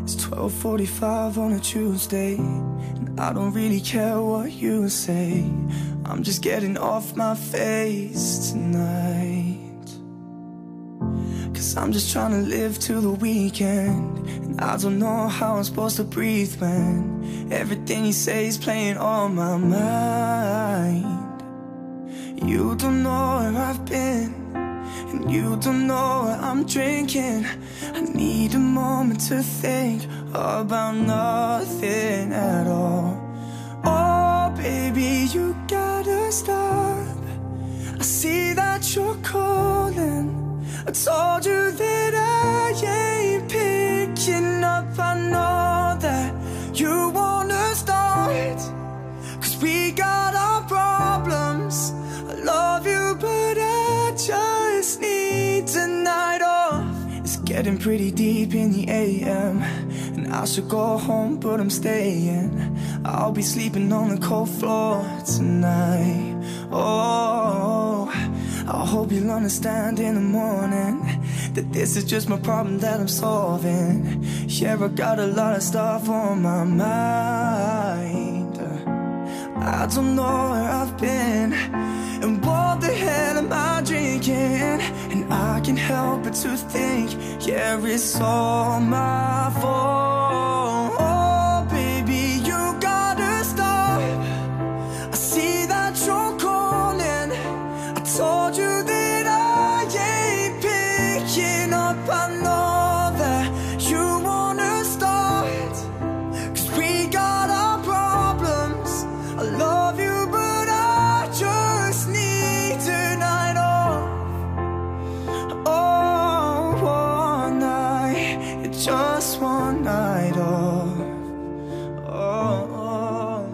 It's 12:45 on a Tuesday, and I don't really care what you say. I'm just getting off my face tonight, 'cause I'm just trying to live till the weekend. And I don't know how I'm supposed to breathe when everything you say is playing on my mind. You don't know where I've been, and you don't know what I'm drinking. I need a moment to think about nothing at all. Oh baby, you gotta stop. I see that you're calling. I told you that I ain't picking up. I know that you wanna start, 'cause we got our problems. I love you, but I just need tonight off. It's getting pretty deep in the AM, and I should go home, but I'm staying. I'll be sleeping on the cold floor tonight. Oh, I hope you'll understand in the morning that this is just my problem that I'm solving. Yeah, I got a lot of stuff on my mind. I don't know where I've been, and what the hell am I drinking? And I can't help but to think, yeah, it's all my fault. Oh baby, you gotta stop. I see that you're calling. I told you that I ain't picking up. I know that you wanna start, 'cause we got our problems. I love you, but I just need tonight off. Oh, one night, just one night off. Oh, oh,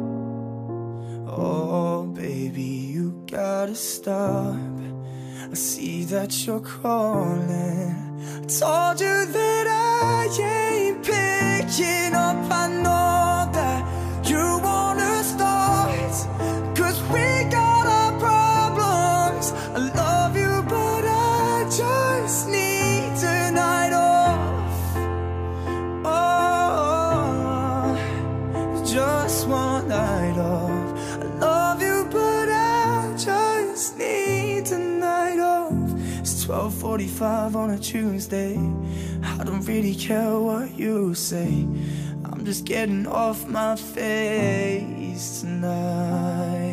oh, baby, you gotta stop. I see that you're calling. I told you that I ain't picking up. I know that you wanna start, 'cause we got our problems. I love you, but I just need tonight off. Oh, just one night off. I love you, but I just need tonight off. It's 12:45 on a Tuesday. I don't really care what you say. I'm just getting off my face tonight.